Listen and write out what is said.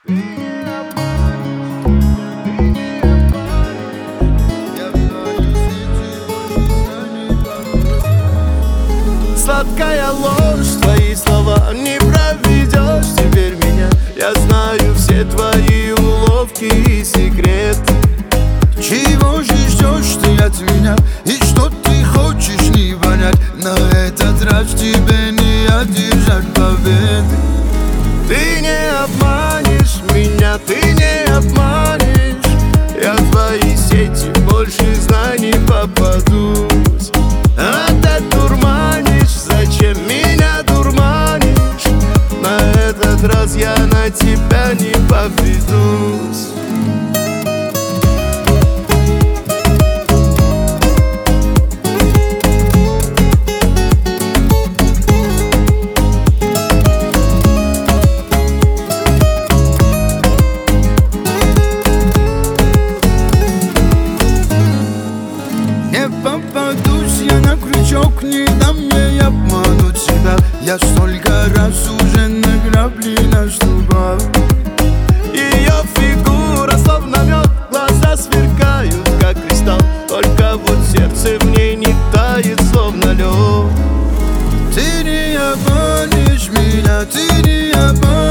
Сладкая ложь, твои слова не проведешь теперь меня. Я знаю все твои уловки и секреты. Чего же ждешь ты от меня? И что ты хочешь не понять? На этот раз тебе не одержать победы. Ты не обманешь меня, ты не обманешь. Я в твои сети больше знаний попадусь. А ты дурманишь, зачем меня дурманишь? На этот раз я на тебя не поведусь. Не попадусь я на крючок, не дам ей обмануть себя. Я столько раз уже на грабли наступал. Ее фигура словно мед, глаза сверкают, как кристалл. Только вот сердце в ней не тает, словно лед. Ты не обманешь меня, ты не обманешь.